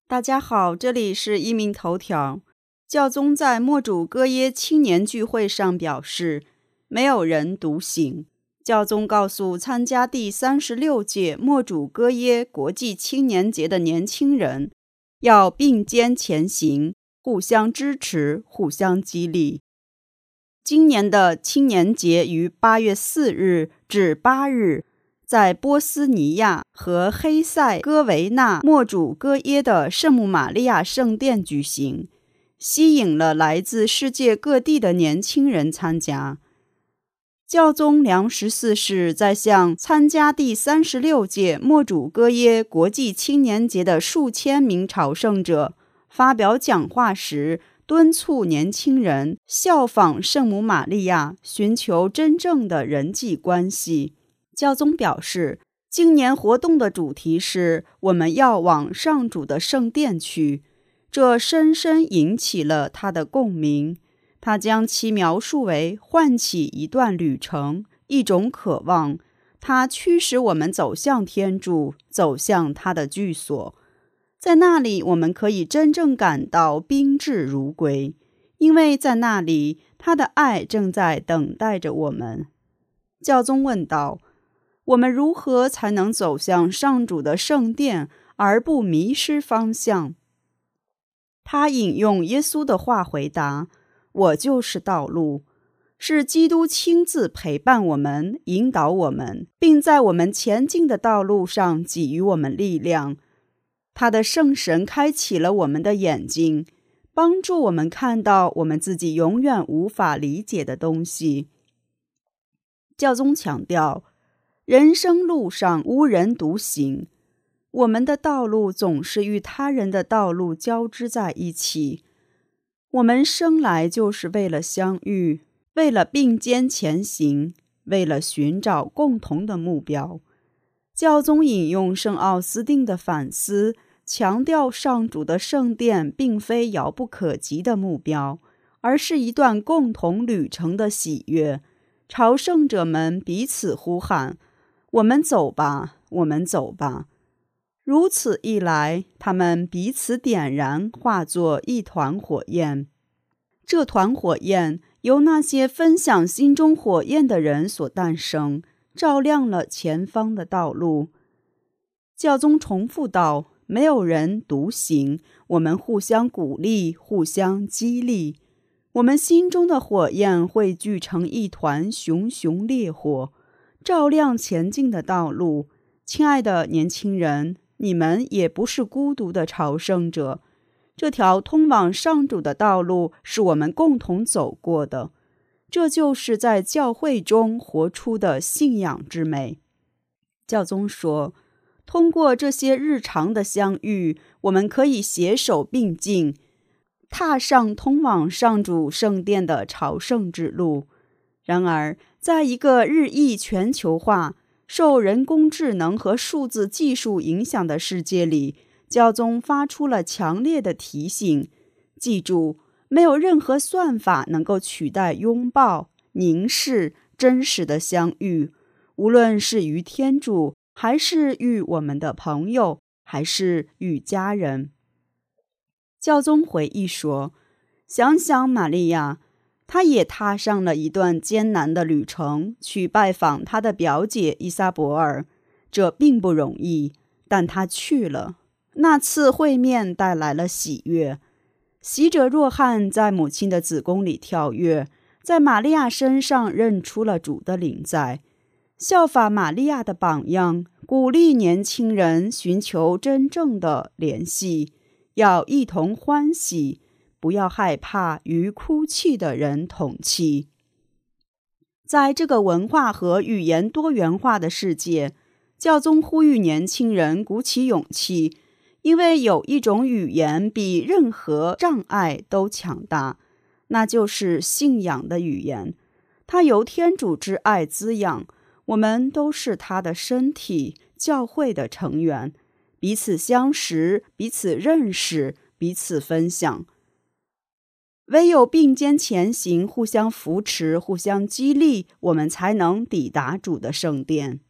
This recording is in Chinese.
大家好，这里是一鸣头条。教宗在默主哥耶青年聚会上表示，没有人独行。教宗告诉参加第36届默主哥耶国际青年节的年轻人，要并肩前行，互相支持，互相激励。今年的青年节于8月4日至8日，在波斯尼亚和黑塞哥维那默主哥耶的圣母玛利亚圣殿举行，吸引了来自世界各地的年轻人参加。教宗良14世在向参加第36届默主哥耶国际青年节的数千名朝圣者发表讲话时，敦促年轻人效仿圣母玛利亚，寻求真正的人际关系。教宗表示，今年活动的主题是我们要往上主的圣殿去，这深深引起了他的共鸣。他将其描述为唤起一段旅程，一种渴望。它驱使我们走向天主，走向他的居所。在那里，我们可以真正感到宾至如归，因为在那里，他的爱正在等待着我们。教宗问道，我们如何才能走向上主的圣殿，而不迷失方向？他引用耶稣的话回答，我就是道路，是基督亲自陪伴我们，引导我们，并在我们前进的道路上给予我们力量。他的圣神开启了我们的眼睛，帮助我们看到我们自己永远无法理解的东西。教宗强调，人生路上无人独行，我们的道路总是与他人的道路交织在一起。我们生来就是为了相遇，为了并肩前行，为了寻找共同的目标。教宗引用圣奥斯定的反思，强调上主的圣殿并非遥不可及的目标，而是一段共同旅程的喜悦。朝圣者们彼此呼喊，我们走吧，我们走吧。如此一来，他们彼此点燃，化作一团火焰。这团火焰由那些分享心中火焰的人所诞生，照亮了前方的道路。教宗重复道，没有人独行，我们互相鼓励，互相激励。我们心中的火焰汇聚成一团熊熊烈火，照亮前进的道路。亲爱的年轻人，你们也不是孤独的朝圣者，这条通往上主的道路是我们共同走过的，这就是在教会中活出的信仰之美。教宗说，通过这些日常的相遇，我们可以携手并进，踏上通往上主圣殿的朝圣之路。然而，在一个日益全球化、受人工智能和数字技术影响的世界里，教宗发出了强烈的提醒：记住，没有任何算法能够取代拥抱、凝视、真实的相遇，无论是与天主，还是与我们的朋友，还是与家人。教宗回忆说，想想玛利亚，她也踏上了一段艰难的旅程，去拜访她的表姐伊撒伯尔。这并不容易，但她去了。那次会面带来了喜悦。洗者若翰在母亲的子宫里跳跃，在玛利亚身上认出了主的临在。效法玛利亚的榜样，鼓励年轻人寻求真正的联系，要一同欢喜，不要害怕与哭泣的人同泣。在这个文化和语言多元化的世界，教宗呼吁年轻人鼓起勇气，因为有一种语言比任何障碍都强大，那就是信仰的语言。它由天主之爱滋养，我们都是他的身体，教会的成员，彼此相识，彼此认识，彼此分享。唯有并肩前行，互相扶持，互相激励，我们才能抵达主的圣殿。